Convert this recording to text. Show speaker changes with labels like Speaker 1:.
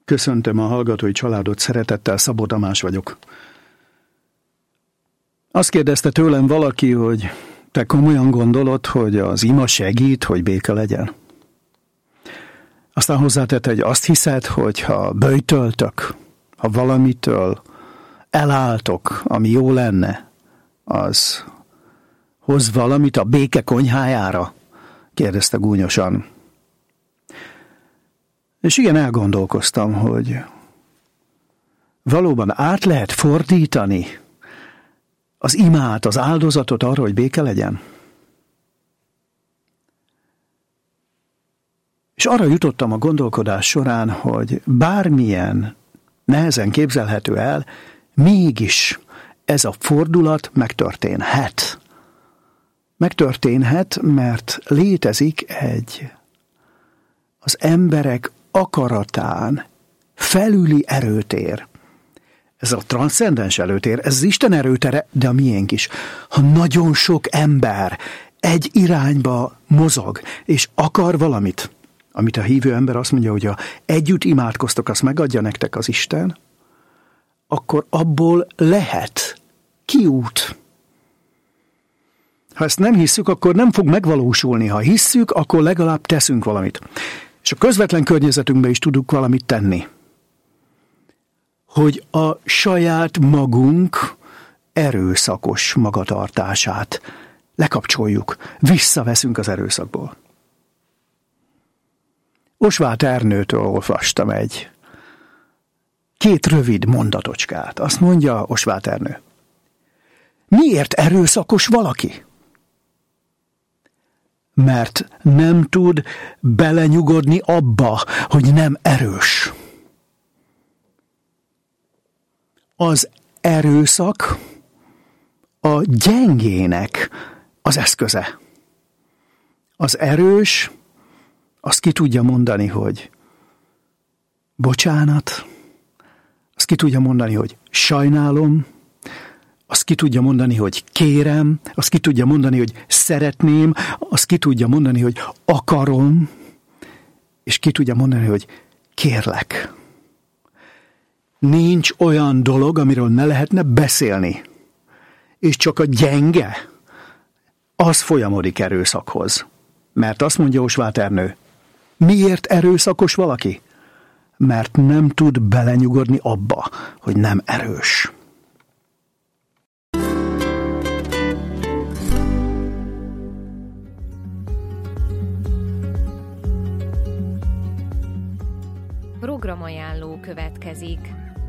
Speaker 1: Köszöntöm a hallgatói családot szeretettel, Szabó Tamás vagyok. Azt kérdezte tőlem valaki, hogy te komolyan gondolod, hogy az ima segít, hogy béke legyen? Aztán hozzátette, hogy azt hiszed, hogy ha böjtöltök, ha valamitől elálltok, ami jó lenne, az hoz valamit a béke konyhájára? Kérdezte gúnyosan. És igen, elgondolkoztam, hogy valóban át lehet fordítani az imát, az áldozatot arra, hogy béke legyen? És arra jutottam a gondolkodás során, hogy bármilyen nehezen képzelhető el, mégis ez a fordulat megtörténhet. Megtörténhet, mert létezik egy az emberek akaratán felüli erőtér. Ez a transzcendens erőtér, ez az Isten erőtere, de a miénk is. Ha nagyon sok ember egy irányba mozog, és akar valamit, amit a hívő ember azt mondja, hogy ha együtt imádkoztok, azt megadja nektek az Isten, akkor abból lehet kiút. Ha ezt nem hisszük, akkor nem fog megvalósulni. Ha hisszük, akkor legalább teszünk valamit. És a közvetlen környezetünkben is tudunk valamit tenni. Hogy a saját magunk erőszakos magatartását lekapcsoljuk, visszaveszünk az erőszakból. Osváth Ernőtől olvastam két rövid mondatocskát. Azt mondja Osváth Ernő. Miért erőszakos valaki? Mert nem tud belenyugodni abba, hogy nem erős. Az erőszak a gyengének az eszköze. Az erős, azt ki tudja mondani, hogy bocsánat, azt ki tudja mondani, hogy sajnálom, azt ki tudja mondani, hogy kérem, azt ki tudja mondani, hogy szeretném, azt ki tudja mondani, hogy akarom, és ki tudja mondani, hogy kérlek. Nincs olyan dolog, amiről ne lehetne beszélni. És csak a gyenge, az folyamodik erőszakhoz. Mert azt mondja Osváth Ernő, miért erőszakos valaki? Mert nem tud belenyugodni abba, hogy nem erős.
Speaker 2: Programajánló következik.